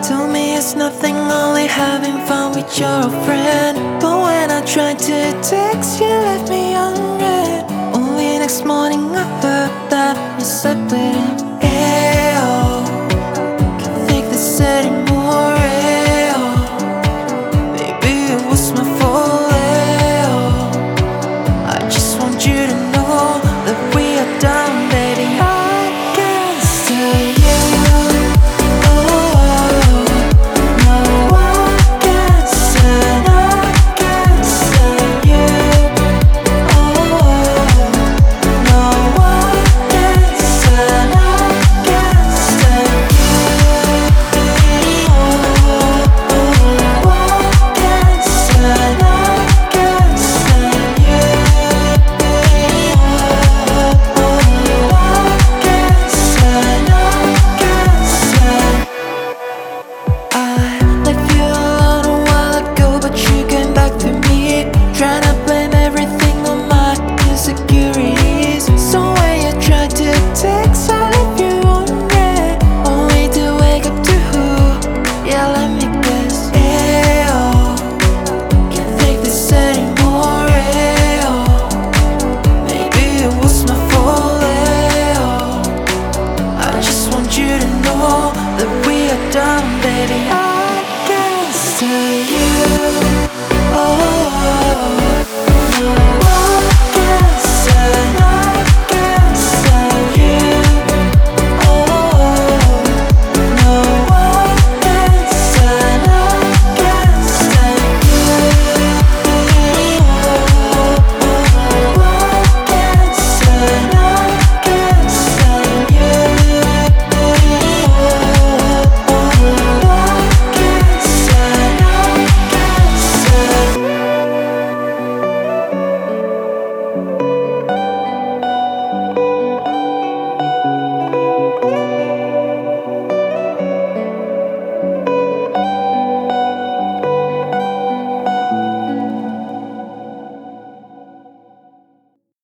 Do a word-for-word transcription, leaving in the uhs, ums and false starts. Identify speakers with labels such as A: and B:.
A: Told me it's nothing, only having fun with your friend. But when I tried to text, you left me on red. Only next morning I heard that you slept with him.